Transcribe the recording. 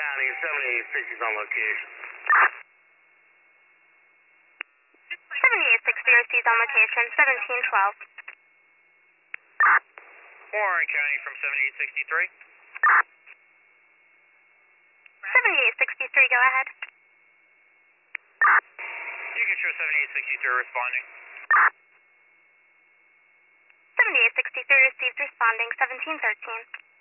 County, 7860 is on location. 7860 received on location, 1712. Warren County from 7863. 7863, go ahead. You can show 7863 responding. 7863 received responding, 1713.